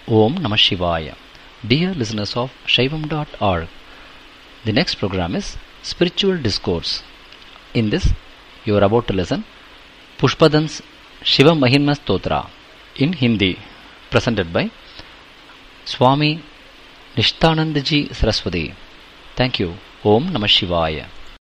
Om Namah Shivaya. Dear listeners of Shaivam.org, the next program is Spiritual Discourse. In this, you are about to listen Pushpadan's Shiva Mahimma Stotra in Hindi, presented by Swami Nishtanandaji Saraswati. Thank you. Om Namah Shivaya.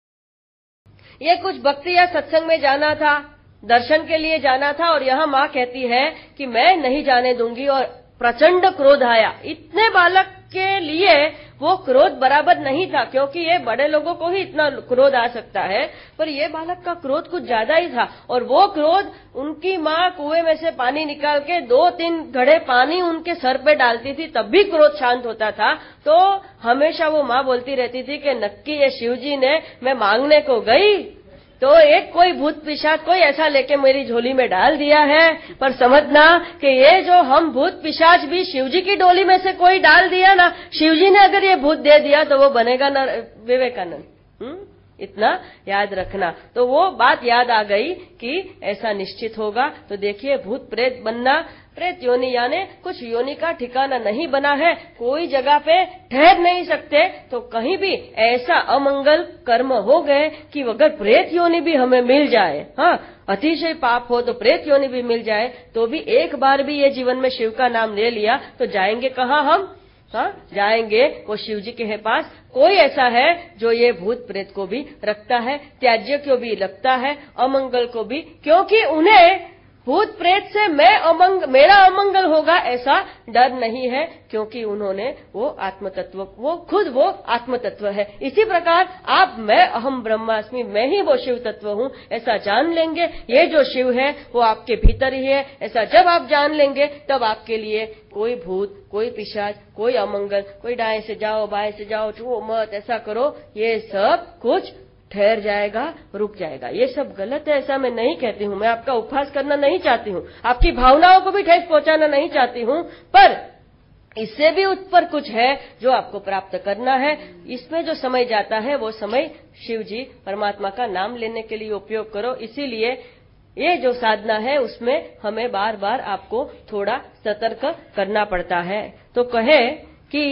ये कुछ भक्ति या सत्संग में जाना था, दर्शन के लिए जाना था, और यहाँ माँ कहती है कि मैं नहीं जाने दूंगी, और प्रचंड क्रोध आया। इतने बालक के लिए वो क्रोध बराबर नहीं था, क्योंकि ये बड़े लोगों को ही इतना क्रोध आ सकता है, पर ये बालक का क्रोध कुछ ज्यादा ही था। और वो क्रोध, उनकी माँ कुएं में से पानी निकाल के 2-3 घड़े पानी उनके सर पे डालती थी, तब भी क्रोध शांत होता था। तो हमेशा वो माँ बोलती रहती थी कि नक्की ये शिवजी ने, मैं मांगने को गई तो एक कोई भूत पिशाच कोई ऐसा लेके मेरी झोली में डाल दिया है, पर समझना कि ये जो हम भूत पिशाच भी शिवजी की डोली में से कोई डाल दिया ना, शिवजी ने अगर ये भूत दे दिया तो वो बनेगा ना विवेकानंद। इतना याद रखना। तो वो बात याद आ गई कि ऐसा निश्चित होगा। तो देखिए, भूत प्रेत बनना, प्रेत योनि यानी कुछ योनि का ठिकाना नहीं बना है, कोई जगह पे ठहर नहीं सकते। तो कहीं भी ऐसा अमंगल कर्म हो गए कि अगर प्रेत योनि भी हमें मिल जाए, हाँ, अतिशय पाप हो तो प्रेत योनि भी मिल जाए, तो भी एक बार भी ये जीवन में शिव का नाम ले लिया तो जाएंगे कहाँ हम? हाँ, जाएंगे वो शिव जी के पास। कोई ऐसा है जो ये भूत प्रेत को भी रखता है, त्याज्य को भी रखता है, अमंगल को भी, क्योंकि उन्हें भूत प्रेत से मेरा अमंगल होगा ऐसा डर नहीं है, क्योंकि उन्होंने वो आत्म तत्व, वो खुद वो आत्म तत्व है। इसी प्रकार आप, मैं अहम ब्रह्मास्मि, मैं ही वो शिव तत्व हूँ, ऐसा जान लेंगे। ये जो शिव है वो आपके भीतर ही है, ऐसा जब आप जान लेंगे तब आपके लिए कोई भूत, कोई पिशाच, कोई अमंगल, कोई दाएं से जाओ बाएं से जाओ, छुओ मत, ऐसा करो, ये सब कुछ ठहर जाएगा, रुक जाएगा। ये सब गलत है, ऐसा मैं नहीं कहती हूँ। मैं आपका उपहास करना नहीं चाहती हूँ, आपकी भावनाओं को भी ठेस पहुंचाना नहीं चाहती हूँ, पर इससे भी ऊपर कुछ है जो आपको प्राप्त करना है। इसमें जो समय जाता है वो समय शिव जी परमात्मा का नाम लेने के लिए उपयोग करो। इसीलिए ये जो साधना है उसमें हमें बार बार आपको थोड़ा सतर्क करना पड़ता है। तो कहे कि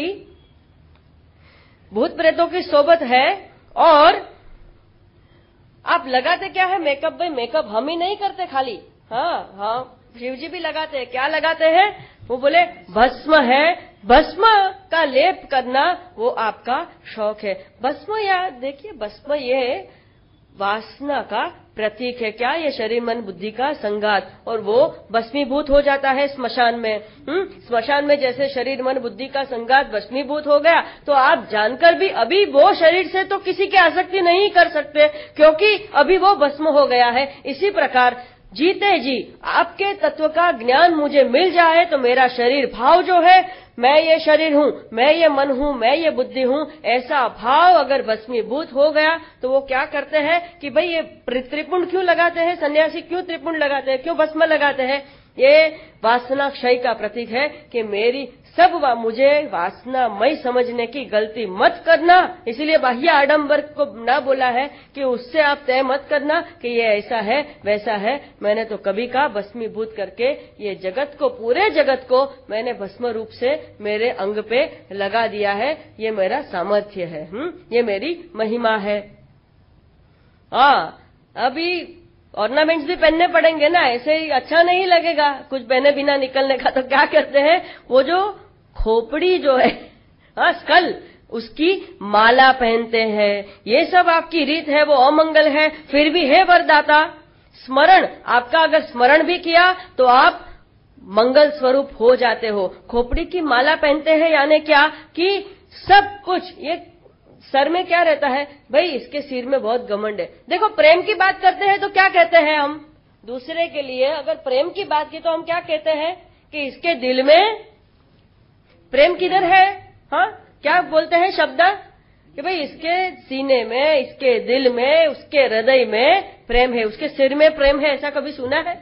भूत प्रेतों की सोबत है, और आप लगाते क्या है? मेकअप। भाई मेकअप हम ही नहीं करते खाली, हाँ, शिव जी भी लगाते हैं। क्या लगाते हैं? वो बोले भस्म है, भस्म का लेप करना वो आपका शौक है। भस्म, या देखिए, भस्म ये वासना का प्रतीक है। क्या? ये शरीर मन बुद्धि का संघात, और वो भस्मीभूत हो जाता है स्मशान में। स्मशान में जैसे शरीर मन बुद्धि का संघात भस्मीभूत हो गया, तो आप जानकर भी अभी वो शरीर से तो किसी की आसक्ति नहीं कर सकते, क्योंकि अभी वो भस्म हो गया है। इसी प्रकार जीते जी आपके तत्व का ज्ञान मुझे मिल जाए तो मेरा शरीर भाव जो है, मैं ये शरीर हूँ, मैं ये मन हूँ, मैं ये बुद्धि हूँ, ऐसा भाव अगर भस्मीभूत हो गया तो वो क्या करते हैं कि भाई ये त्रिपुंड क्यों लगाते हैं? सन्यासी क्यों त्रिपुंड लगाते हैं, क्यों भस्म लगाते हैं? ये वासना क्षय का प्रतीक है कि मेरी सब मुझे वासनामय समझने की गलती मत करना। इसलिए बाह्य आडंबर को ना बोला है कि उससे आप तय मत करना कि ये ऐसा है वैसा है। मैंने तो कभी का भस्मीभूत करके ये जगत को, पूरे जगत को मैंने भस्म रूप से मेरे अंग पे लगा दिया है। ये मेरा सामर्थ्य है, ये मेरी महिमा है। अभी ऑर्नामेंट्स भी पहनने पड़ेंगे ना, ऐसे ही अच्छा नहीं लगेगा कुछ पहने बिना निकलने का। तो क्या करते हैं, वो जो खोपड़ी जो है, स्कल, उसकी माला पहनते हैं। ये सब आपकी रीत है, वो अमंगल है, फिर भी है वरदाता। स्मरण, आपका अगर स्मरण भी किया तो आप मंगल स्वरूप हो जाते हो। खोपड़ी की माला पहनते हैं यानी क्या कि सब कुछ, ये सर में क्या रहता है? भाई इसके सिर में बहुत घमंड है। देखो, प्रेम की बात करते हैं तो क्या कहते हैं हम दूसरे के लिए? अगर प्रेम की बात की तो हम क्या कहते हैं कि इसके दिल में प्रेम किधर है? क्या बोलते हैं शब्द कि भाई इसके सीने में, इसके दिल में, उसके हृदय में प्रेम है, उसके सिर में प्रेम है। ऐसा कभी सुना है?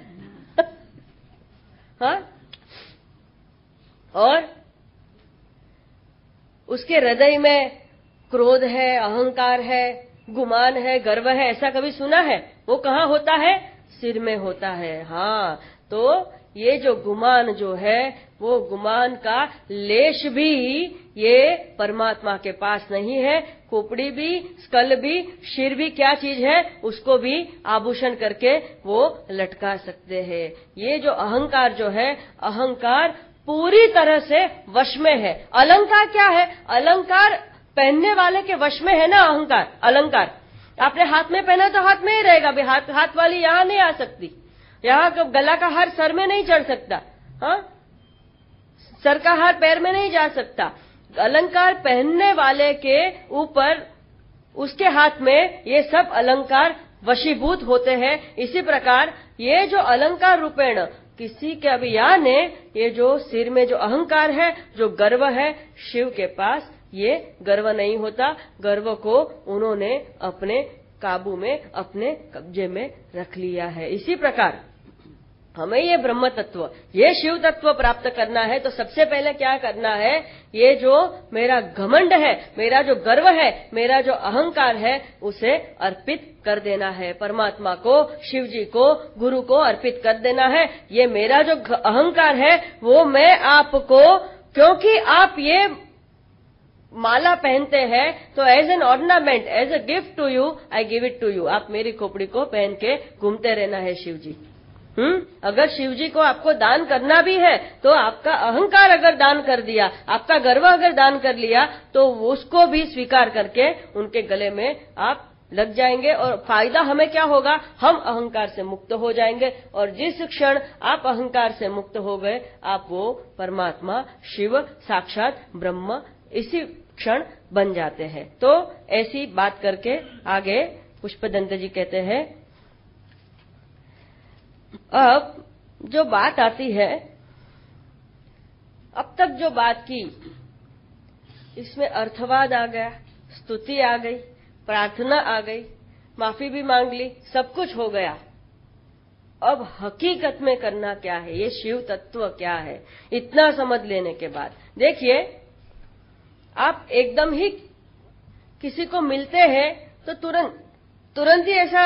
और उसके हृदय में क्रोध है, अहंकार है, गुमान है, गर्व है, ऐसा कभी सुना है? वो कहाँ होता है? सिर में होता है। तो ये जो गुमान जो है वो गुमान का लेश भी ये परमात्मा के पास नहीं है। खोपड़ी भी, स्कल भी, सिर भी क्या चीज है, उसको भी आभूषण करके वो लटका सकते हैं। ये जो अहंकार जो है, अहंकार पूरी तरह से वश में है। अलंकार क्या है? अलंकार पहनने वाले के वश में है ना। अहंकार, अलंकार आपने हाथ में पहना तो हाथ में ही रहेगा, हाथ वाली यहां नहीं आ सकती, यहां गला का हार सर में नहीं चढ़ सकता, हाँ, सर का हार पैर में नहीं जा सकता। अलंकार पहनने वाले के ऊपर, उसके हाथ में ये सब अलंकार वशीभूत होते हैं। इसी प्रकार ये जो अलंकार रूपेण किसी के अभियान ने, ये जो सिर में जो अहंकार है, जो गर्व है, शिव के पास ये गर्व नहीं होता। गर्व को उन्होंने अपने काबू में, अपने कब्जे में रख लिया है। इसी प्रकार हमें ये ब्रह्म तत्व, ये शिव तत्व प्राप्त करना है तो सबसे पहले क्या करना है, ये जो मेरा घमंड है, मेरा जो गर्व है, मेरा जो अहंकार है, उसे अर्पित कर देना है। परमात्मा को, शिव जी को, गुरु को अर्पित कर देना है। ये मेरा जो अहंकार है वो मैं आपको, क्योंकि आप ये माला पहनते हैं तो as an ornament, as a gift to you, I give it to you. आप मेरी खोपड़ी को पहन के घूमते रहना है शिव जी। अगर शिव जी को आपको दान करना भी है तो आपका अहंकार अगर दान कर दिया, आपका गर्व अगर दान कर लिया, तो उसको भी स्वीकार करके उनके गले में आप लग जाएंगे। और फायदा हमें क्या होगा, हम अहंकार से मुक्त हो जाएंगे। और जिस क्षण आप अहंकार से मुक्त हो गए, आप वो परमात्मा, शिव, साक्षात ब्रह्म इसी क्षण बन जाते हैं। तो ऐसी बात करके आगे पुष्पदंत जी कहते हैं, अब जो बात आती है, अब तक जो बात की, इसमें अर्थवाद आ गया, स्तुति आ गई, प्रार्थना आ गई, माफी भी मांग ली, सब कुछ हो गया। अब हकीकत में करना क्या है, ये शिव तत्व क्या है, इतना समझ लेने के बाद देखिए, आप एकदम ही किसी को मिलते हैं तो तुरंत ही ऐसा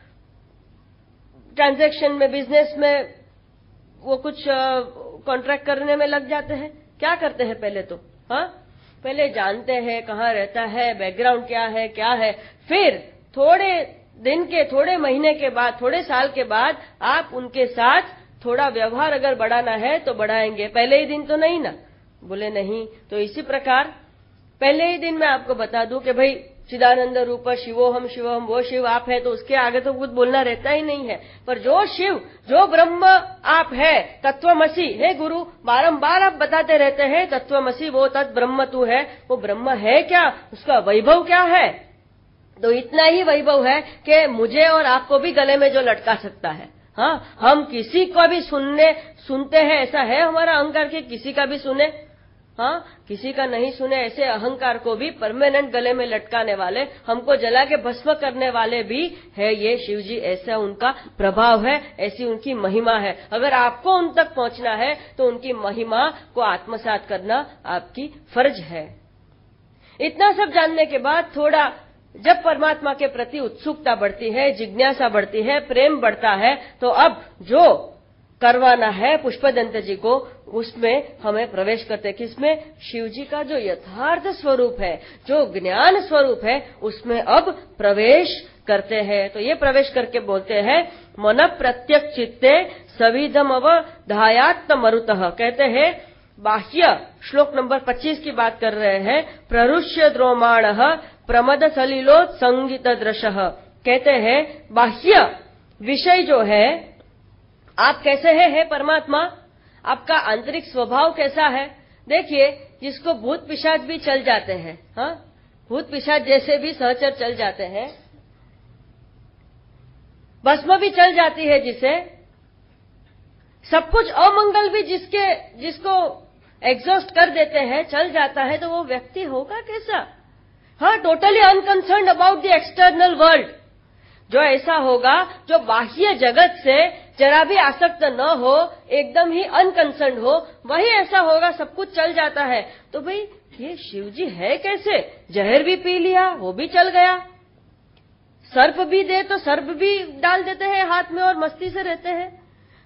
ट्रांजैक्शन में, बिजनेस में वो कुछ कॉन्ट्रैक्ट करने में लग जाते हैं। क्या करते हैं पहले तो, हाँ, पहले जानते हैं कहाँ रहता है, बैकग्राउंड क्या है, फिर थोड़े दिन के, थोड़े महीने के बाद, थोड़े साल के बाद आप उनके साथ थोड़ा व्यवहार अगर बढ़ाना है तो बढ़ाएंगे। पहले ही दिन तो नहीं ना, बोले नहीं। तो इसी प्रकार पहले ही दिन मैं आपको बता दूं कि भाई चिदानंद रूप शिवोहम शिवोहम, वो शिव आप है, तो उसके आगे तो कुछ बोलना रहता ही नहीं है। पर जो शिव, जो ब्रह्म आप है, तत्वमसि है गुरु, बारंबार आप बताते रहते हैं तत्वमसि, वो तत् ब्रह्म तू है, वो ब्रह्म है क्या, उसका वैभव क्या है। तो इतना ही वैभव है कि मुझे और आपको भी गले में जो लटका सकता है। हाँ, हम किसी को भी सुनते हैं, ऐसा है हमारा अहंकार कि किसी का भी सुने, हाँ, किसी का नहीं सुने, ऐसे अहंकार को भी परमानेंट गले में लटकाने वाले, हमको जला के भस्म करने वाले भी है ये शिव जी। ऐसा उनका प्रभाव है, ऐसी उनकी महिमा है। अगर आपको उन तक पहुंचना है तो उनकी महिमा को आत्मसात करना आपकी फर्ज है। इतना सब जानने के बाद थोड़ा जब परमात्मा के प्रति उत्सुकता बढ़ती है, जिज्ञासा बढ़ती है, प्रेम बढ़ता है, तो अब जो करवाना है पुष्पदंत जी को, उसमें हमें प्रवेश करते हैं। किसमें? शिव जी का जो यथार्थ स्वरूप है, जो ज्ञान स्वरूप है, उसमें अब प्रवेश करते हैं। तो ये प्रवेश करके बोलते हैं, मन प्रत्यक्ष चित्ते सविधम अवधायात्म मरुतः। कहते हैं बाह्य, श्लोक नंबर 25 की बात कर रहे हैं, प्ररुष्य द्रोमाणः प्रमद सलिलोत् संगीत दृशः। कहते हैं बाह्य विषय जो है, आप कैसे है परमात्मा, आपका आंतरिक स्वभाव कैसा है। देखिए, जिसको भूत पिशाच भी चल जाते हैं, हाँ, भूत पिशाच जैसे भी सहचर चल जाते हैं, भस्म भी चल जाती है जिसे, सब कुछ अमंगल भी जिसको एग्जॉस्ट कर देते हैं, चल जाता है, तो वो व्यक्ति होगा कैसा। हाँ, totally unconcerned about the external world. जो ऐसा होगा, जो बाह्य जगत से जरा भी आसक्त न हो, एकदम ही अनकंसर्न्ड हो, वही ऐसा होगा, सब कुछ चल जाता है। तो भाई ये शिव जी है कैसे। जहर भी पी लिया, वो भी चल गया, सर्प भी दे तो सर्प भी डाल देते हैं हाथ में और मस्ती से रहते हैं।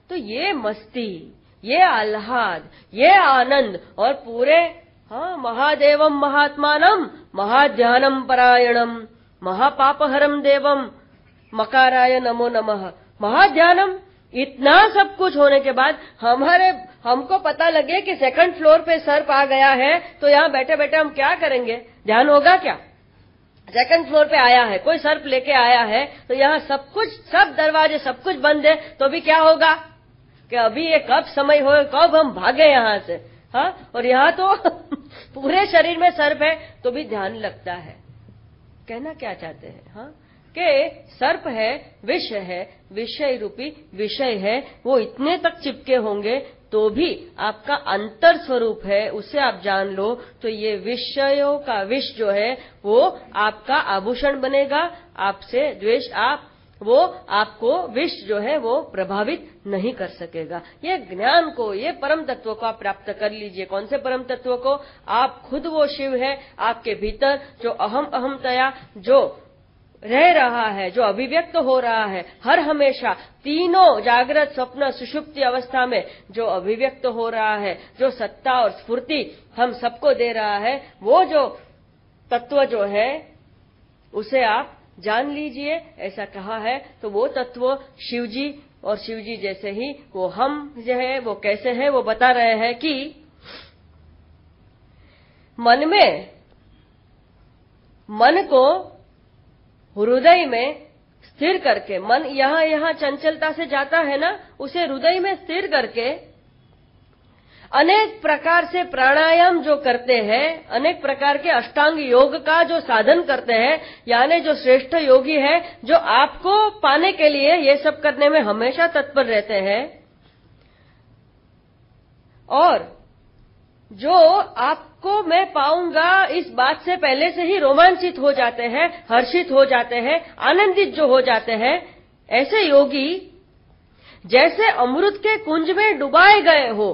तो ये मस्ती, ये आह्लाद, ये आनंद और पूरे महादेवम महात्मानम महाध्यानम परायणम महापापहरम देवम मकाराय नमो नमः। महाध्यानम, इतना सब कुछ होने के बाद हमको पता लगे कि सेकंड फ्लोर पे सर्प आ गया है, तो यहाँ बैठे बैठे हम क्या करेंगे? ध्यान होगा क्या? सेकंड फ्लोर पे आया है, कोई सर्प लेके आया है, तो यहाँ सब कुछ, सब दरवाजे, सब कुछ बंद है, तो भी क्या होगा कि अभी ये कब समय हो, कब हम भागे यहाँ से। और यहाँ तो पूरे शरीर में सर्प है, तो भी ध्यान लगता है। कहना क्या चाहते हैं? कि सर्प है, विष है, विषय रूपी विषय है, वो इतने तक चिपके होंगे तो भी आपका अंतर स्वरूप है, उसे आप जान लो, तो ये विषयों का विष जो है वो आपका आभूषण बनेगा। आपसे द्वेष, वो आपको विष जो है वो प्रभावित नहीं कर सकेगा। ये ज्ञान को, ये परम तत्व को आप प्राप्त कर लीजिए। कौन से परम तत्व को? आप खुद वो शिव है आपके भीतर, जो अहमतया जो रह रहा है, जो अभिव्यक्त हो रहा है हर हमेशा, तीनों जागृत, स्वप्न, सुषुप्ति अवस्था में जो अभिव्यक्त हो रहा है, जो सत्ता और स्फूर्ति हम सबको दे रहा है, वो जो तत्व जो है उसे आप जान लीजिए, ऐसा कहा है। तो वो तत्व शिवजी, और शिवजी जैसे ही वो हम जो है वो कैसे है, वो बता रहे हैं कि मन को हृदय में स्थिर करके, मन यहाँ चंचलता से जाता है ना, उसे हृदय में स्थिर करके अनेक प्रकार से प्राणायाम जो करते हैं, अनेक प्रकार के अष्टांग योग का जो साधन करते हैं, यानी जो श्रेष्ठ योगी है, जो आपको पाने के लिए ये सब करने में हमेशा तत्पर रहते हैं, और जो आपको मैं पाऊंगा इस बात से पहले से ही रोमांचित हो जाते हैं, हर्षित हो जाते हैं, आनंदित जो हो जाते हैं, ऐसे योगी जैसे अमृत के कुंज में डुबाए गए हो।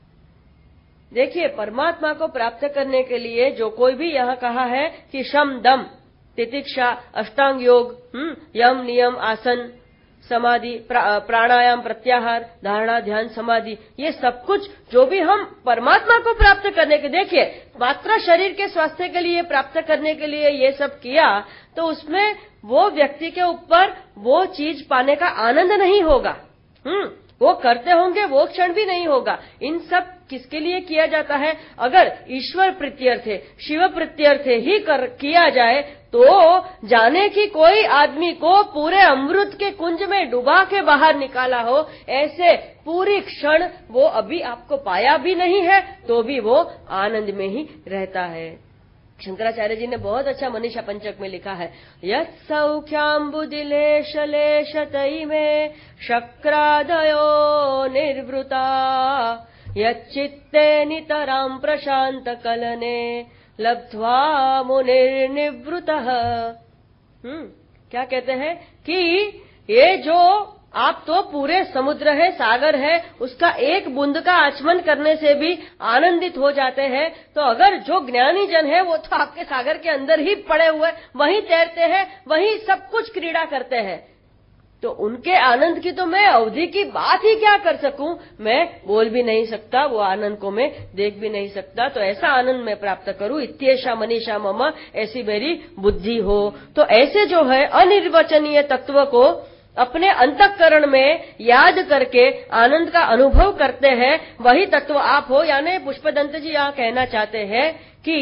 देखिए, परमात्मा को प्राप्त करने के लिए जो कोई भी यहाँ कहा है कि शम, दम, तितिक्षा, अष्टांग योग, यम, नियम, आसन, समाधि, प्राणायाम, प्रत्याहार, धारणा, ध्यान, समाधि, ये सब कुछ जो भी हम परमात्मा को प्राप्त करने के, देखिए मात्र शरीर के स्वास्थ्य के लिए प्राप्त करने के लिए ये सब किया, तो उसमें वो व्यक्ति के ऊपर वो चीज पाने का आनंद नहीं होगा। वो करते होंगे, वो क्षण भी नहीं होगा। इन सब किसके लिए किया जाता है? अगर ईश्वर प्रत्यर्थे, शिव प्रत्यर्थे ही किया जाए, तो जाने की कोई आदमी को पूरे अमृत के कुंज में डुबा के बाहर निकाला हो, ऐसे पूरी क्षण वो अभी आपको पाया भी नहीं है, तो भी वो आनंद में ही रहता है। शंकराचार्य जी ने बहुत अच्छा मनीषा पंचक में लिखा है, यत् सौख्याम्बुदिलेश लेश तई में शक्रादयो निर्वृता, यच्चित्ते नितरां प्रशांत कलने लब्ध्वा मुनिर्निवृतः। क्या कहते हैं कि ये जो आप तो पूरे समुद्र है, सागर है, उसका एक बूंद का आचमन करने से भी आनंदित हो जाते हैं, तो अगर जो ज्ञानी जन है वो तो आपके सागर के अंदर ही पड़े हुए, वहीं तैरते हैं, वहीं सब कुछ क्रीड़ा करते हैं, तो उनके आनंद की तो मैं अवधि की बात ही क्या कर सकूं, मैं बोल भी नहीं सकता, वो आनंद को मैं देख भी नहीं सकता। तो ऐसा आनंद मैं प्राप्त करूं, इत्येषा मनीषा मम, ऐसी मेरी बुद्धि हो। तो ऐसे जो है अनिर्वचनीय तत्व को अपने अंतःकरण में याद करके आनंद का अनुभव करते हैं, वही तत्व आप हो। यानी पुष्पदंत जी यहाँ कहना चाहते हैं कि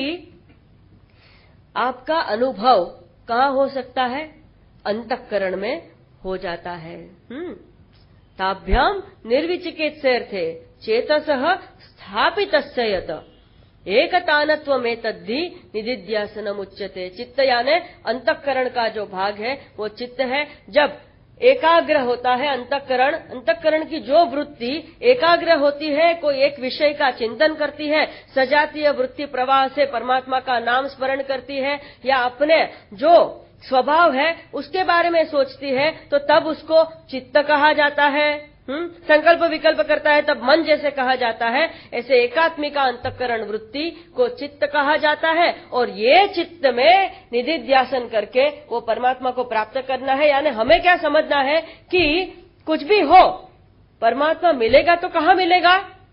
आपका अनुभव कहाँ हो सकता है? अंतःकरण में हो जाता है। ताभ्याम निर्विचिकित्सेर्थे चेतसः स्थापितस्य यत् एकतानत्वमें तद्धि निदिध्यासनम् उच्यते। चित्त यानी अंतःकरण का जो भाग है वो चित्त है। जब एकाग्र होता है अंतःकरण की जो वृत्ति एकाग्र होती है, कोई एक विषय का चिंतन करती है, सजातीय वृत्ति प्रवाह से परमात्मा का नाम स्मरण करती है, या अपने जो स्वभाव है उसके बारे में सोचती है, तो तब उसको चित्त कहा जाता है। संकल्प विकल्प करता है तब मन जैसे कहा जाता है, ऐसे एकात्मिका अंतःकरण वृत्ति को चित्त कहा जाता है। और ये चित्त में निधिध्यासन करके वो परमात्मा को प्राप्त करना है। यानी हमें क्या समझना है कि कुछ भी हो, परमात्मा मिलेगा तो कहां मिलेगा?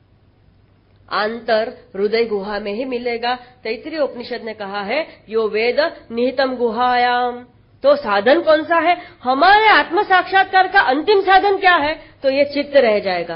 आंतर हृदय गुहा में ही मिलेगा। तैत्तिरीय उपनिषद ने कहा है यो वेद निहितम गुहायाम। तो साधन कौन सा है? हमारे आत्म साक्षात्कार का अंतिम साधन क्या है? तो ये चित्त रह जाएगा,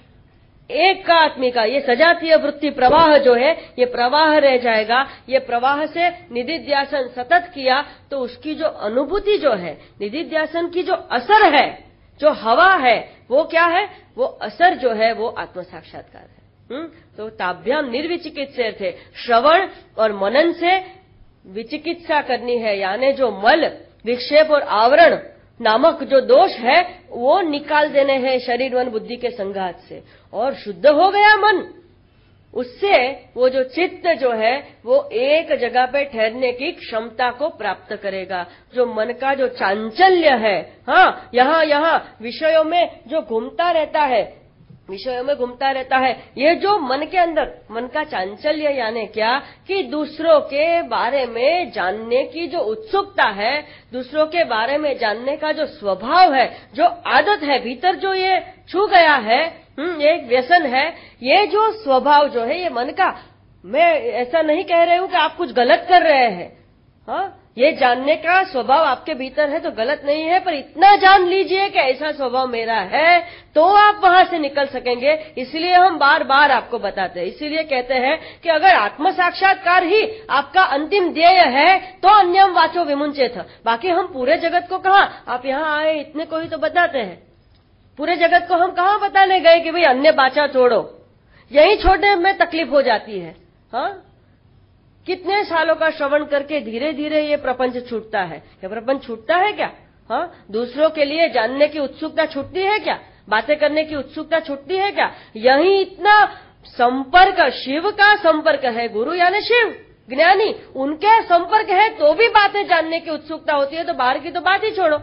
एक का आत्मी का ये सजातीय वृत्ति प्रवाह जो है ये प्रवाह रह जाएगा। ये प्रवाह से निधिध्यासन सतत किया तो उसकी जो अनुभूति जो है, निधिध्यासन की जो असर है, जो हवा है, वो क्या है? वो असर जो है वो आत्म साक्षात्कार है। तो ताभ्याम निर्विचिकित्से थे, श्रवण और मनन से विचिकित्सा करनी है, यानी जो मल विक्षेप और आवरण नामक जो दोष है वो निकाल देने हैं शरीर मन बुद्धि के संघात से, और शुद्ध हो गया मन। उससे वो जो चित्त जो है वो एक जगह पे ठहरने की क्षमता को प्राप्त करेगा। जो मन का जो चांचल्य है, हाँ, यहाँ विषयों में जो घूमता रहता है, विषयों में घूमता रहता है, ये जो मन के अंदर मन का चांचल्य यानी क्या कि दूसरों के बारे में जानने की जो उत्सुकता है, दूसरों के बारे में जानने का जो स्वभाव है, जो आदत है, भीतर जो ये छू गया है, ये एक व्यसन है, ये जो स्वभाव जो है ये मन का, मैं ऐसा नहीं कह रही हूं कि आप कुछ गलत कर रहे हैं, हाँ, ये जानने का स्वभाव आपके भीतर है तो गलत नहीं है, पर इतना जान लीजिए कि ऐसा स्वभाव मेरा है तो आप वहां से निकल सकेंगे। इसलिए हम बार बार आपको बताते हैं, इसीलिए कहते हैं कि अगर आत्म साक्षात्कार ही आपका अंतिम ध्येय है तो अन्यम वाचो विमुंचेत। बाकी हम पूरे जगत को कहा, आप यहाँ आए इतने को ही तो बताते हैं, पूरे जगत को हम कहाँ बताने गए कि भाई अन्य बाचा छोड़ो, यही छोड़ने में तकलीफ हो जाती है। हाँ, कितने सालों का श्रवण करके धीरे धीरे ये प्रपंच छूटता है। ये प्रपंच छूटता है क्या? हाँ, दूसरों के लिए जानने की उत्सुकता छूटती है क्या? बातें करने की उत्सुकता छूटती है क्या? यही इतना संपर्क, शिव का संपर्क है, गुरु यानी शिव ज्ञानी, उनके संपर्क है तो भी बातें जानने की उत्सुकता होती है, तो बाहर की तो बात ही छोड़ो।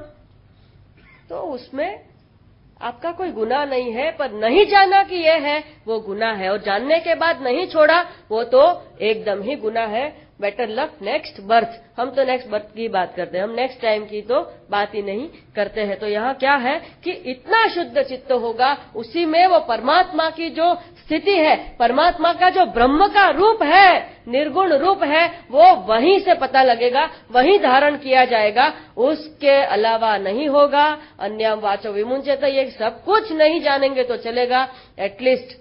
तो उसमें आपका कोई गुनाह नहीं है, पर नहीं जाना कि ये है वो गुनाह है, और जानने के बाद नहीं छोड़ा वो तो एकदम ही गुनाह है। Better luck next birth. हम तो नेक्स्ट बर्थ की बात करते हैं, हम नेक्स्ट टाइम की तो बात ही नहीं करते हैं। तो यहाँ क्या है कि इतना शुद्ध चित्त होगा, उसी में वो परमात्मा की जो स्थिति है, परमात्मा का जो ब्रह्म का रूप है, निर्गुण रूप है, वो वहीं से पता लगेगा, वहीं धारण किया जाएगा, उसके अलावा नहीं होगा। अन्यम वाचो विमुंचेत, ये सब कुछ नहीं जानेंगे तो चलेगा, एटलीस्ट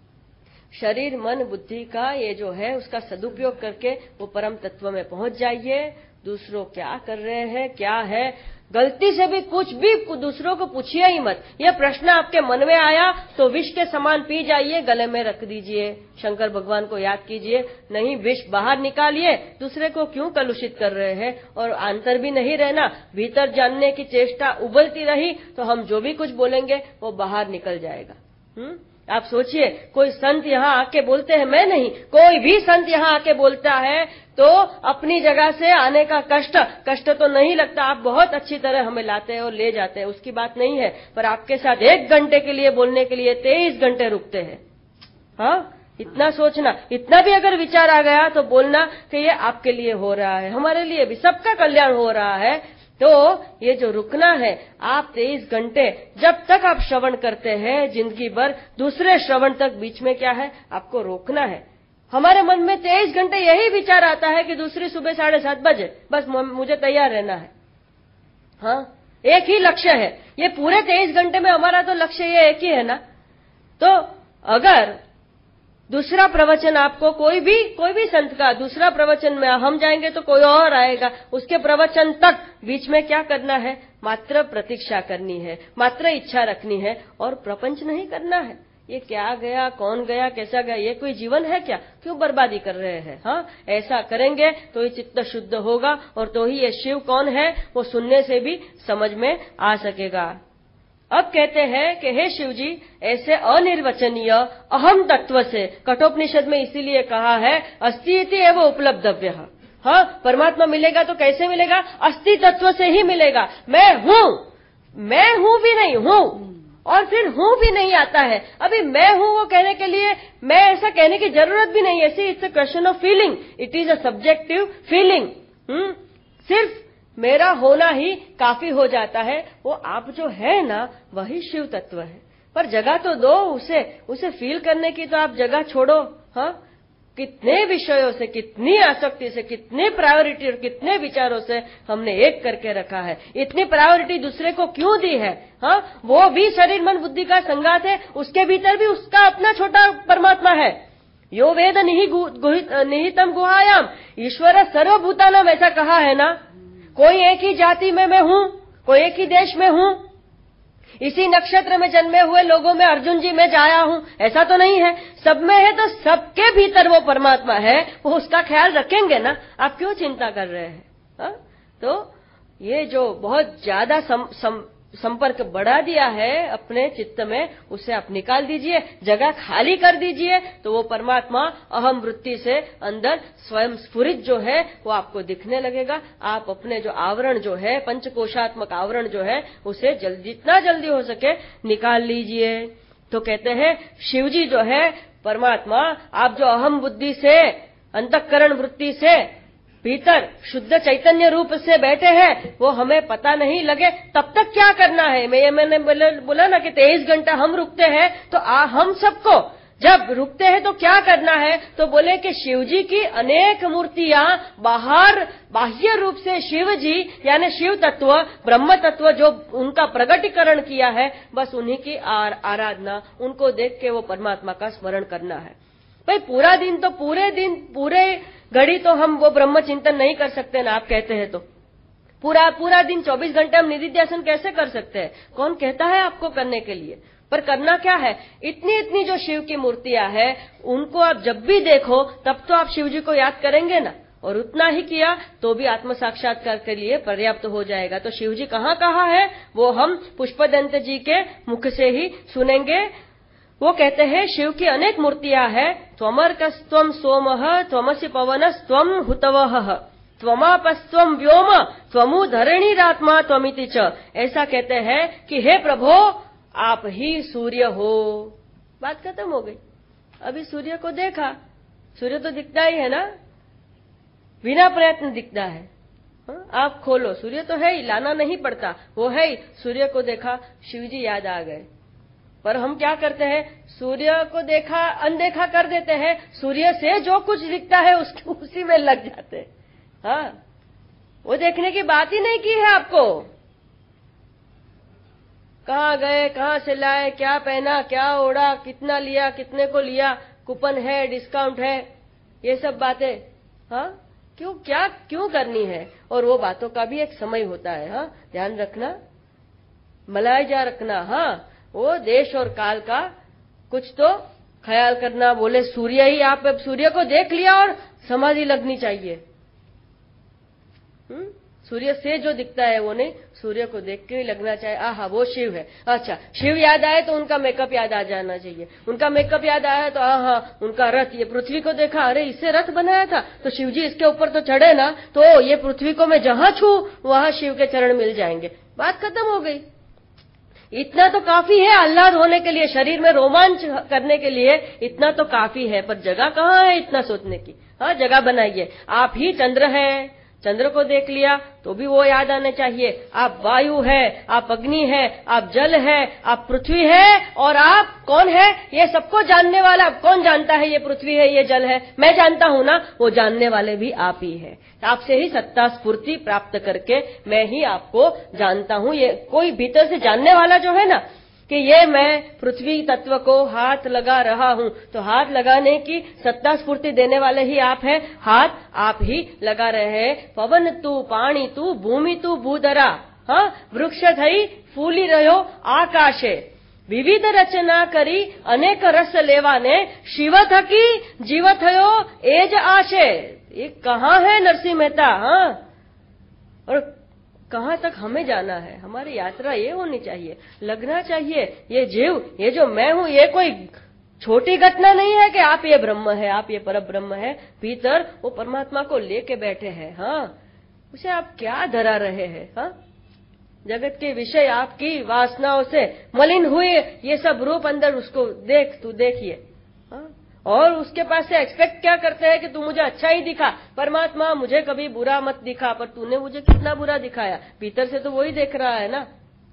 शरीर मन बुद्धि का ये जो है उसका सदुपयोग करके वो परम तत्व में पहुंच जाइए। दूसरों क्या कर रहे हैं, क्या है, गलती से भी कुछ भी दूसरों को पूछिए ही मत। यह प्रश्न आपके मन में आया तो विष के समान पी जाइए, गले में रख दीजिए, शंकर भगवान को याद कीजिए, नहीं विष बाहर निकालिए। दूसरे को क्यों कलुषित कर रहे हैं? और आंतर भी नहीं रहना, भीतर जानने की चेष्टा उबलती रही तो हम जो भी कुछ बोलेंगे वो बाहर निकल जाएगा। आप सोचिए, कोई संत यहाँ आके बोलते हैं, मैं नहीं, कोई भी संत यहाँ आके बोलता है तो अपनी जगह से आने का कष्ट तो नहीं लगता। आप बहुत अच्छी तरह हमें लाते हैं और ले जाते हैं, उसकी बात नहीं है, पर आपके साथ 1 घंटे के लिए बोलने के लिए 23 घंटे रुकते हैं। हाँ, इतना सोचना, इतना भी अगर विचार आ गया तो बोलना कि ये आपके लिए हो रहा है, हमारे लिए भी, सबका कल्याण हो रहा है। तो ये जो रुकना है, आप 23 घंटे जब तक आप श्रवण करते हैं जिंदगी भर, दूसरे श्रवण तक बीच में क्या है, आपको रोकना है। हमारे मन में 23 घंटे यही विचार आता है कि दूसरी सुबह 7:30 बजे बस मुझे तैयार रहना है। हाँ, एक ही लक्ष्य है, ये पूरे 23 घंटे में हमारा तो लक्ष्य ये एक ही है ना। तो अगर दूसरा प्रवचन आपको कोई भी संत का दूसरा प्रवचन में हम जाएंगे तो कोई और आएगा, उसके प्रवचन तक बीच में क्या करना है, मात्र प्रतीक्षा करनी है, मात्र इच्छा रखनी है और प्रपंच नहीं करना है। ये क्या गया, कौन गया, कैसा गया, ये कोई जीवन है क्या? क्यों बर्बादी कर रहे हैं? हाँ, ऐसा करेंगे तो ही चित्त शुद्ध होगा और तो ही ये शिव कौन है वो सुनने से भी समझ में आ सकेगा। अब कहते हैं कि हे शिव जी, ऐसे अनिर्वचनीय अहम तत्व से, कठोपनिषद में इसीलिए कहा है अस्ति इति एव उपलब्धव्य। हाँ, परमात्मा मिलेगा तो कैसे मिलेगा? अस्ति तत्व से ही मिलेगा। मैं हूं भी नहीं हूं, और फिर हूं भी नहीं आता है। अभी मैं हूं वो कहने के लिए मैं ऐसा कहने की जरूरत भी नहीं है। ऐसे it's a question of feeling, it is a subjective feeling. सिर्फ मेरा होना ही काफी हो जाता है। वो आप जो है ना, वही शिव तत्व है, पर जगह तो दो उसे फील करने की, तो आप जगह छोड़ो। हाँ, कितने विषयों से, कितनी आसक्ति से, कितने प्रायोरिटी और कितने विचारों से हमने एक करके रखा है। इतनी प्रायोरिटी दूसरे को क्यों दी है? हाँ, वो भी शरीर मन बुद्धि का संगात है, उसके भीतर भी उसका अपना छोटा परमात्मा है। यो वेद निहितम गुहायाम ईश्वर सर्वभूतानाम, ऐसा कहा है ना। कोई एक ही जाति में मैं हूं, कोई एक ही देश में हूं, इसी नक्षत्र में जन्मे हुए लोगों में अर्जुन जी में जाया हूं, ऐसा तो नहीं है। सब में है तो सबके भीतर वो परमात्मा है, वो उसका ख्याल रखेंगे ना। आप क्यों चिंता कर रहे हैं? हा? तो ये जो बहुत ज्यादा संपर्क बढ़ा दिया है अपने चित्त में, उसे आप निकाल दीजिए, जगह खाली कर दीजिए, तो वो परमात्मा अहम वृत्ति से अंदर स्वयं स्फुरित जो है वो आपको दिखने लगेगा। आप अपने जो आवरण जो है, पंचकोशात्मक आवरण जो है, उसे जितना जल्दी हो सके निकाल लीजिए। तो कहते हैं शिव जी जो है परमात्मा, आप जो अहम बुद्धि से, अंतःकरण वृत्ति से भीतर शुद्ध चैतन्य रूप से बैठे हैं, वो हमें पता नहीं लगे तब तक क्या करना है। मैंने बोला ना कि 23 घंटा हम रुकते हैं, तो हम सबको जब रुकते हैं तो क्या करना है? तो बोले कि शिव जी की अनेक मूर्तियां बाह्य रूप से शिव जी यानी शिव तत्व, ब्रह्म तत्व जो उनका प्रगटीकरण किया है, बस उन्हीं की आराधना, उनको देख के वो परमात्मा का स्मरण करना है। भाई पूरा दिन तो पूरे घड़ी तो हम वो ब्रह्म चिंतन नहीं कर सकते ना। आप कहते हैं तो पूरा दिन 24 घंटे हम निधिध्यासन कैसे कर सकते हैं? कौन कहता है आपको करने के लिए? पर करना क्या है? इतनी जो शिव की मूर्तियां हैं, उनको आप जब भी देखो तब तो आप शिव जी को याद करेंगे ना, और उतना ही किया तो भी आत्म साक्षात्कार के लिए पर्याप्त हो जाएगा। तो शिव जी कहाँ है वो हम पुष्पदंत जी के मुख से ही सुनेंगे। वो कहते हैं शिव की अनेक मूर्तियां हैं। त्वमर्कस्त्वम सोमः त्वमसि पवनस्त्वम हुतवः त्वमापस्त्वम व्योम त्वमु धरणीरात्मा त्वमिति च। ऐसा कहते हैं कि हे प्रभो आप ही सूर्य हो। बात खत्म हो गई। अभी सूर्य को देखा, सूर्य तो दिखता ही है ना, बिना प्रयत्न दिखता है। आप खोलो, सूर्य तो है ही, लाना नहीं पड़ता, वो है ही। सूर्य को देखा, शिव जी याद आ गए। पर हम क्या करते हैं? सूर्य को देखा अनदेखा कर देते हैं, सूर्य से जो कुछ दिखता है उसी में लग जाते हैं। हाँ, वो देखने की बात ही नहीं की है आपको। कहाँ गए, कहाँ से लाए, क्या पहना, क्या ओढ़ा, कितना लिया, कितने को लिया, कूपन है, डिस्काउंट है, ये सब बातें हाँ क्यों करनी है? और वो बातों का भी एक समय होता है। हाँ, ध्यान रखना, मलाइजा रखना। हाँ, वो देश और काल का कुछ तो ख्याल करना। बोले सूर्य ही, आप अब सूर्य को देख लिया और समाधि लगनी चाहिए। सूर्य से जो दिखता है वो नहीं, सूर्य को देख के ही लगना चाहिए। आहा वो शिव है। अच्छा, शिव याद आए तो उनका मेकअप याद आ जाना चाहिए। उनका मेकअप याद आया तो आहा उनका रथ, ये पृथ्वी को देखा, अरे इससे रथ बनाया था, तो शिव जी इसके ऊपर तो चढ़े ना, तो ये पृथ्वी को मैं जहां छू वहां शिव के चरण मिल जाएंगे। बात खत्म हो गई। इतना तो काफी है आह्लाद होने के लिए, शरीर में रोमांच करने के लिए इतना तो काफी है। पर जगह कहाँ है इतना सोचने की? हाँ, जगह बनाइए। आप ही चंद्र हैं, चंद्र को देख लिया तो भी वो याद आने चाहिए। आप वायु है, आप अग्नि है, आप जल है, आप पृथ्वी है, और आप कौन है? ये सबको जानने वाला कौन जानता है? ये पृथ्वी है, ये जल है, मैं जानता हूं ना, वो जानने वाले भी आप ही है। आपसे ही सत्ता स्फूर्ति प्राप्त करके मैं ही आपको जानता हूं। ये कोई भीतर से जानने वाला जो है ना कि ये मैं पृथ्वी तत्व को हाथ लगा रहा हूं, तो हाथ लगाने की सत्ता स्फूर्ति देने वाले ही आप हैं। हाथ आप ही लगा रहे हैं। पवन तू, पाणी तू, भूमि तू भूधरा, हाँ, वृक्ष थई फूली रहो आकाशे, विविध रचना करी अनेक रस लेवाने, शिव थकी जीव थयो एज आशे। ये कहाँ है नरसिंह मेहता? हाँ, और कहाँ तक हमें जाना है? हमारी यात्रा ये होनी चाहिए, लगना चाहिए। ये जीव, ये जो मैं हूं, ये कोई छोटी घटना नहीं है कि आप ये ब्रह्म है, आप ये पर ब्रह्म है। भीतर वो परमात्मा को लेके बैठे हैं। हाँ, उसे आप क्या धरा रहे हैं? हाँ, जगत के विषय आपकी वासनाओं से मलिन हुए, ये सब रूप अंदर उसको देख, तू देखिए। हाँ, और उसके पास से एक्सपेक्ट क्या करते हैं कि तू मुझे अच्छा ही दिखा। परमात्मा मुझे कभी बुरा मत दिखा, पर तूने मुझे कितना बुरा दिखाया। भीतर से तो वही देख रहा है ना।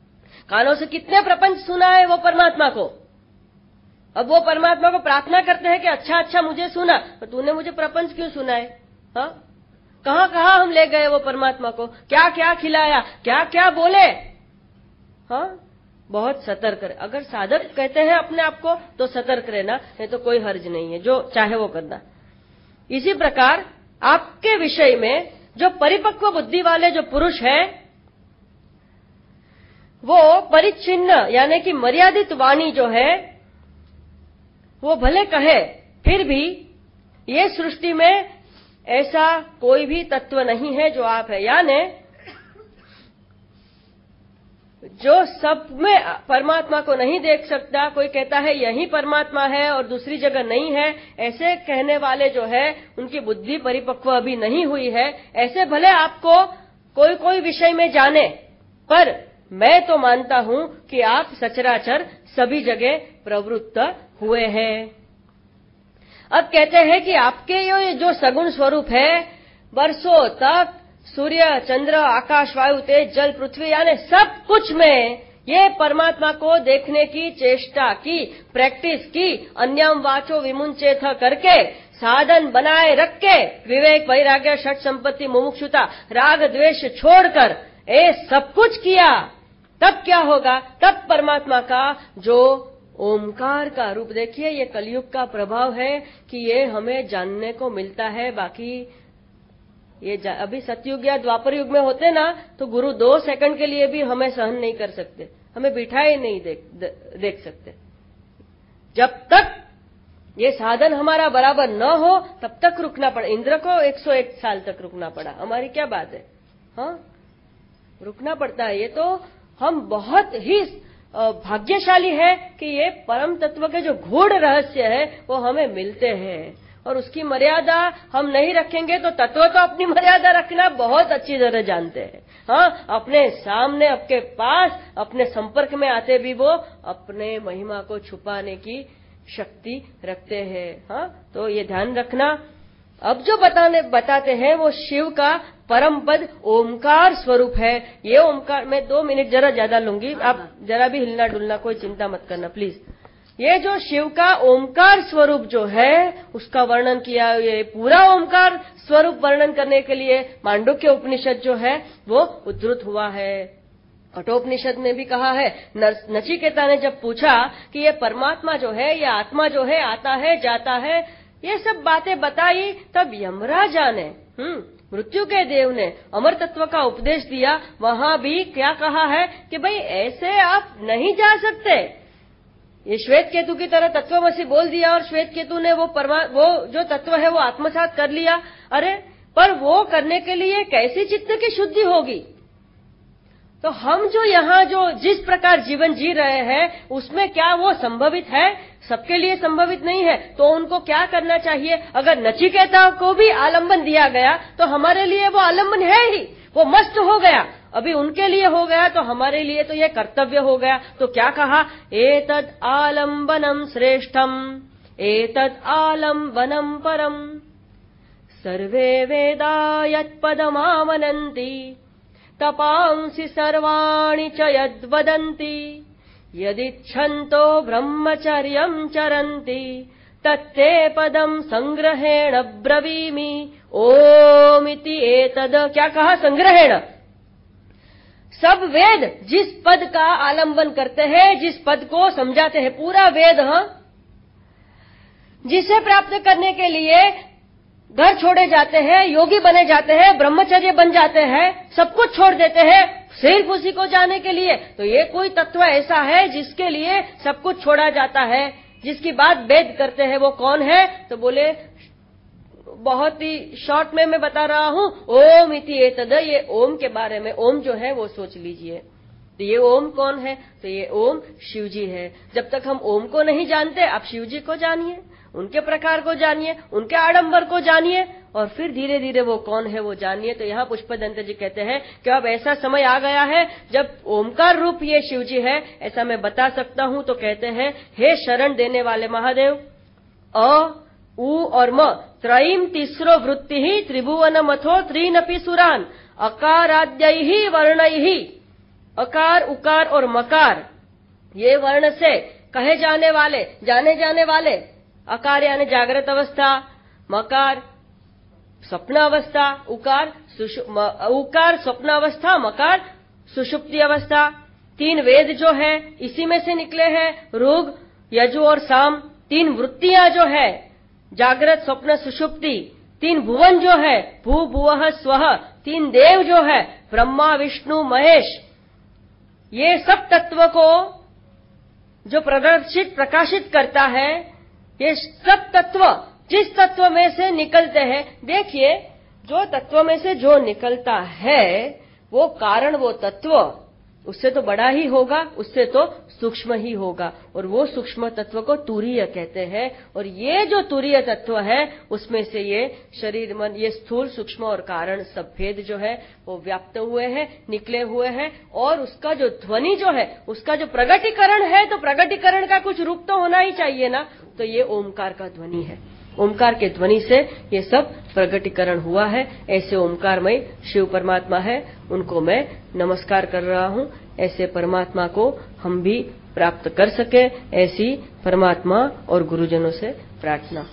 कानों से कितने प्रपंच सुना है वो परमात्मा को। अब वो परमात्मा को प्रार्थना करते हैं कि अच्छा अच्छा मुझे सुना, तो तूने मुझे प्रपंच क्यों सुनाए? हाँ, कहां कहां हम ले गए वो परमात्मा को, क्या क्या खिलाया, क्या क्या बोले। हाँ, बहुत सतर्क रहे। अगर साधक कहते हैं अपने आप को तो सतर्क रहना, नहीं तो कोई हर्ज नहीं है, जो चाहे वो करना। इसी प्रकार आपके विषय में जो परिपक्व बुद्धि वाले जो पुरुष हैं, वो परिच्छिन्न यानी कि मर्यादित वाणी जो है वो भले कहे, फिर भी ये सृष्टि में ऐसा कोई भी तत्व नहीं है जो आप है, यानी जो सब में परमात्मा को नहीं देख सकता, कोई कहता है यही परमात्मा है और दूसरी जगह नहीं है, ऐसे कहने वाले जो है उनकी बुद्धि परिपक्व अभी नहीं हुई है। ऐसे भले आपको कोई कोई विषय में जाने, पर मैं तो मानता हूं कि आप सचराचर सभी जगह प्रवृत्त हुए हैं। अब कहते हैं कि आपके ये जो सगुण स्वरूप है, वर्षों तक सूर्य चंद्र आकाश वायु तेज जल पृथ्वी यानी सब कुछ में ये परमात्मा को देखने की चेष्टा की, प्रैक्टिस की, अन्यम वाचो विमुंचेथ करके साधन बनाए रख के विवेक वैराग्य षट संपत्ति मुमुक्षुता राग द्वेष छोड़कर ये सब कुछ किया, तब क्या होगा? तब परमात्मा का जो ओमकार का रूप, देखिए ये कलयुग का प्रभाव है कि ये हमें जानने को मिलता है। बाकी ये अभी सतयुग या द्वापर युग में होते ना तो गुरु 2 सेकंड के लिए भी हमें सहन नहीं कर सकते, हमें बिठाए नहीं देख सकते। जब तक ये साधन हमारा बराबर न हो तब तक रुकना पड़ा। इंद्र को 101 साल तक रुकना पड़ा, हमारी क्या बात है? हाँ, रुकना पड़ता है। ये तो हम बहुत ही भाग्यशाली है कि ये परम तत्व के जो गूढ़ रहस्य है वो हमें मिलते हैं, और उसकी मर्यादा हम नहीं रखेंगे तो तत्व तो अपनी मर्यादा रखना बहुत अच्छी तरह जानते हैं। हाँ, अपने सामने, आपके पास, अपने संपर्क में आते भी वो अपने महिमा को छुपाने की शक्ति रखते हैं। हाँ, तो ये ध्यान रखना। अब जो बताते हैं वो शिव का परम पद ओमकार स्वरूप है। ये ओमकार, मैं 2 मिनट जरा ज्यादा लूंगी, आप जरा भी हिलना डुलना कोई चिंता मत करना प्लीज। ये जो शिव का ओमकार स्वरूप जो है उसका वर्णन किया, ये पूरा ओमकार स्वरूप वर्णन करने के लिए मांडुक्य उपनिषद जो है वो उद्धृत हुआ है। कठोपनिषद ने भी कहा है। नचिकेता ने जब पूछा कि ये परमात्मा जो है, ये आत्मा जो है आता है जाता है, ये सब बातें बताई, तब यमराजा ने मृत्यु के देव ने अमर तत्व का उपदेश दिया। वहां भी क्या कहा है कि भाई ऐसे आप नहीं जा सकते। ये श्वेत केतु की तरह तत्वमसि बोल दिया और श्वेत केतु ने वो जो तत्व है वो आत्मसात कर लिया। अरे पर वो करने के लिए कैसी चित्त की शुद्धि होगी? तो हम जो यहाँ जो जिस प्रकार जीवन जी रहे हैं उसमें क्या वो संभवित है? सबके लिए संभवित नहीं है। तो उनको क्या करना चाहिए? अगर नचिकेता को भी आलंबन दिया गया तो हमारे लिए वो आलंबन है ही, वो मस्त हो गया। अभी उनके लिए हो गया तो हमारे लिए तो ये कर्तव्य हो गया। तो क्या कहा? एतद आलंबनम श्रेष्ठम एतद आलंबनम परम सर्वे वेदा यत्पदमामनन्ति तपांसि सर्वाणि च यद्वदन्ति यदिच्छन्तो ब्रह्मचर्यं चरन्ति तत्ते पदम संग्रहेण ब्रवीमि ओमिति एतद। क्या कहा? संग्रहेण। सब वेद जिस पद का आलंबन करते हैं, जिस पद को समझाते हैं, पूरा वेद, हाँ, जिसे प्राप्त करने के लिए घर छोड़े जाते हैं, योगी बने जाते हैं, ब्रह्मचर्य बन जाते हैं, सब कुछ छोड़ देते हैं सिर्फ उसी को जाने के लिए। तो ये कोई तत्व ऐसा है जिसके लिए सब कुछ छोड़ा जाता है, जिसकी बात वेद करते हैं। वो कौन है? तो बोले, बहुत ही शॉर्ट में मैं बता रहा हूं, ओम इति एतद। ये ओम के बारे में, ओम जो है वो सोच लीजिए। तो ये ओम कौन है? तो ये ओम शिव जी है। जब तक हम ओम को नहीं जानते, आप शिव जी को जानिए, उनके प्रकार को जानिए, उनके आडंबर को जानिए, और फिर धीरे धीरे वो कौन है वो जानिए। तो यहाँ पुष्पदंत जी कहते हैं कि अब ऐसा समय आ गया है जब ओमकार रूप ये शिव जी है, ऐसा मैं बता सकता हूं। तो कहते हैं, हे शरण देने वाले महादेव, अ उ और म त्रयीम तीसरो वृत्ति ही त्रिभुवन मथो त्रीनपि सुरान अकाराद्यैहि वर्णैहि अकार, उकार और मकार ये वर्ण से कहे जाने वाले, जाने जाने वाले, अकार यानी जागृत अवस्था, मकार स्वप्न अवस्था, उकार स्वप्न अवस्था, मकार सुषुप्ति अवस्था। 3 वेद जो है इसी में से निकले हैं, ऋग, यजु और साम। 3 वृत्तियां जो है जागृत, स्वप्न, सुषुप्ति। 3 भुवन जो है भू, भुवः, स्वः। 3 देव जो है ब्रह्मा, विष्णु, महेश। ये सब तत्व को जो प्रकाशित करता है, ये सब तत्व जिस तत्व में से निकलते हैं, देखिए जो तत्व में से जो निकलता है वो कारण, वो तत्व उससे तो बड़ा ही होगा, उससे तो सूक्ष्म ही होगा, और वो सूक्ष्म तत्व को तुरीय कहते हैं। और ये जो तुरीय तत्व है उसमें से ये शरीर, मन, ये स्थूल, सूक्ष्म और कारण सब भेद जो है वो व्याप्त हुए हैं, निकले हुए हैं। और उसका जो ध्वनि जो है, उसका जो प्रगटीकरण है, तो प्रगटीकरण का कुछ रूप तो होना ही चाहिए ना, तो ये ओमकार का ध्वनि है। ओमकार के ध्वनि से ये सब प्रगटीकरण हुआ है। ऐसे ओमकारमय शिव परमात्मा है, उनको मैं नमस्कार कर रहा हूँ। ऐसे परमात्मा को हम भी प्राप्त कर सके, ऐसी परमात्मा और गुरुजनों से प्रार्थना।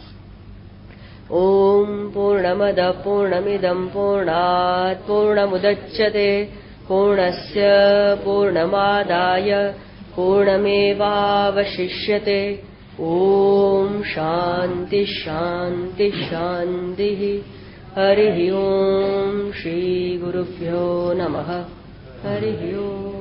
ओम पूर्णमद पूर्णमिदं पूर्णात् पूर्णमुदच्यते पूर्णस्य पूर्णमादाय पूर्णमेवावशिष्यते। ओम शांति शांति शांति। हरि ओम। श्री गुरुभ्यो नमः। हरि ओम।